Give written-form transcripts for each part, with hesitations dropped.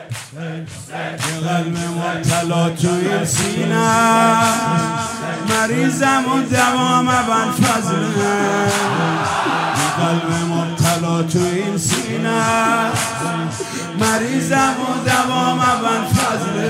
یه قلب مبتلا تو این سینه، مریضم و دوام ابوالفضله. یه قلب مبتلا تو این سینه، مریضم و دوام ابوالفضله.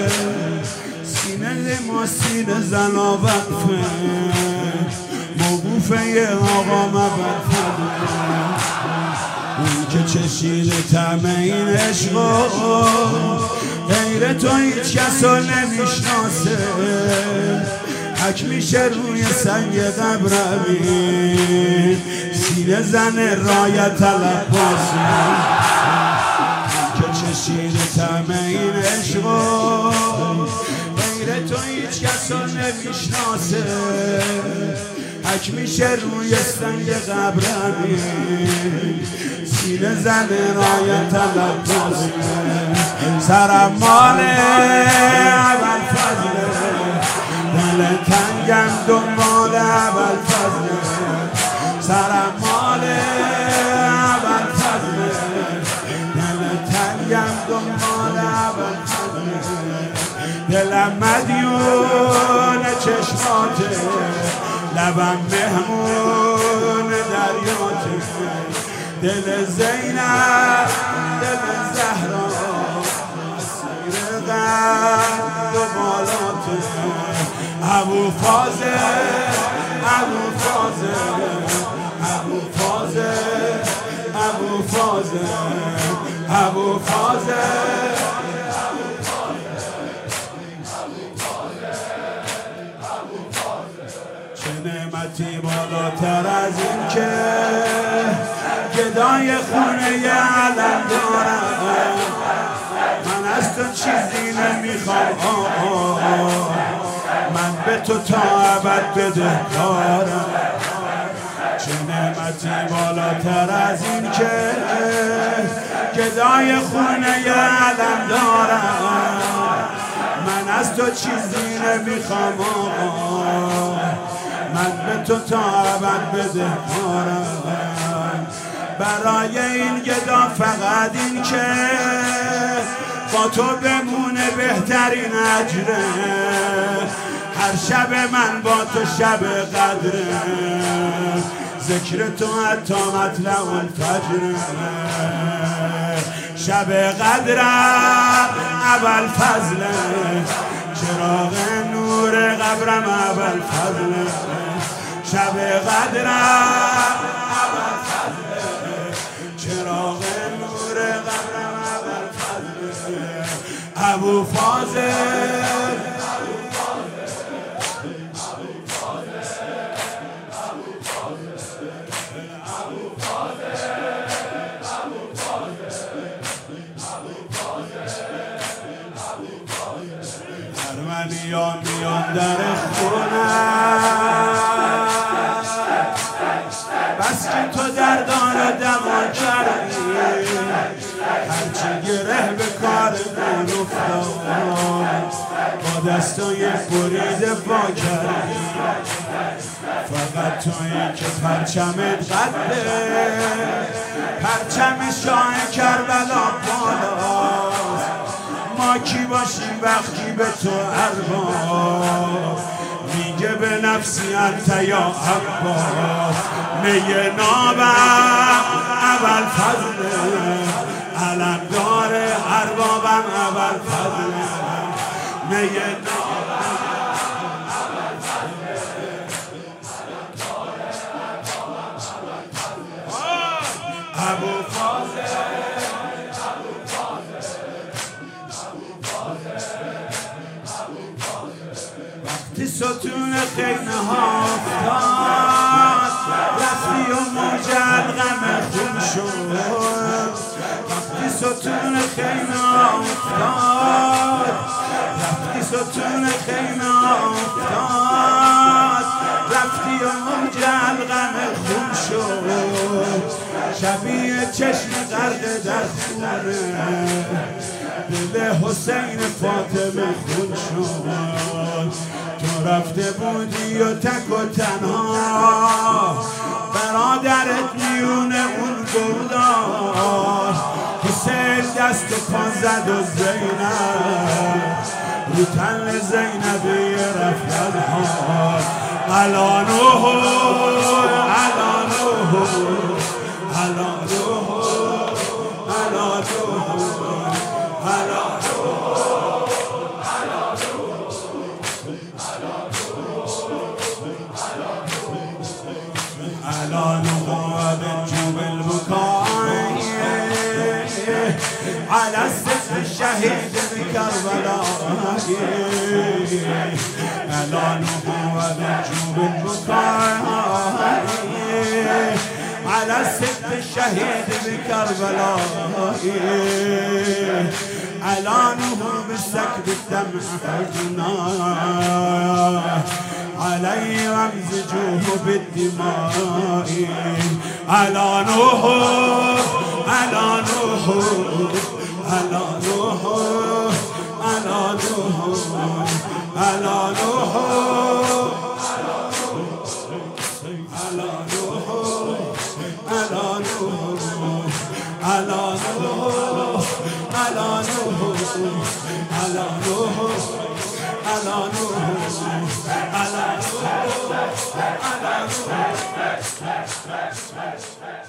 سینه ما سینه زنا وقفه، موقوفه یه آقا ابوالفضله. اون که چشیده طعم این عشقا، غیر تو هیچ کس رو نمیشناسه. حک میشه روی سنگ قبر امین، سینه زن رایت لباسه. اون که چشیده طعم این عشقا، غیر تو هیچ کس رو نمیشناسه. حک میشه روی سنگ قبر امین، سینه زن رایت لباسه. سرم مال ابوالفضله، دل تنگم دنبال ابوالفضله. سرم مال ابوالفضله، دل تنگم دنبال ابوالفضله. دلم مدیون چشماته، لبم مهمون دریاته. دل زینب دل زهرا، اسیر قد و بالاته. ابوالفاضل ابوالفاضل ابوالفاضل ابوالفاضل ابوالفاضل. چه نعمتی بالاتر از این که گدای خونه ی علم دارم. من از تو چیزی نمیخوام، من به تو تا ابد بدهکارم. چه نعمتی بالاتر از این که گدای خونه ی علم دارم. من از تو چیزی نمیخوام، من به تو تا ابد بدهکارم. برای این گدا فقط این که با تو بمونه بهترین اجره. هر شب من با تو شب قدره، ذکر تو حتی مطلع الفجره. شب قدرم ابوالفضله، چراغ نور قبرم ابوالفضله. شب قدرم ابوالفضله، چراغ نور قبرم ابوالفضله. ابوالفاضل ارمنیان میان در خونم، بس که تو دردان دما کردی. هرچی گره به کار من افتاد، با دستای بریده با کردی. فقط تویی که پرچمت قده، پرچم شاه کربلا بالاست. ما کی باشیم وقتی به تو ارباب، میگه به نفسی انت یا عباس. میگه نابم ابوالفضله، علم داره اربابم ابوالفضله. میگه نابم ابوالفضله. وقتی ستون خیمه ها افتاد، رفتی و موج غم خون شد. وقتی ستون خیمه ها افتاد، رفتی ستون خیمه ها افتاد، رفتی و موج غم خون شد. شبیه چشم غرق در خونه، دل حسین فاطمه خون شد. تو رفته بودی و تک و تنها، برادرت میونه اون گرداش. حسین دست و پا زد و زینب رو تن زینبی رفت از حال علانوه علانوه علانوه على السيف الشهيد بكربلاء ألانه وبنجوب البكاء على السيف الشهيد بكربلاء ألانه بالسكب الدمع حزنا علي وامزجوه بالدماء ألانه ألانوه ألانوه ألانوه ألانوه ألانوه ألانوه ألانوه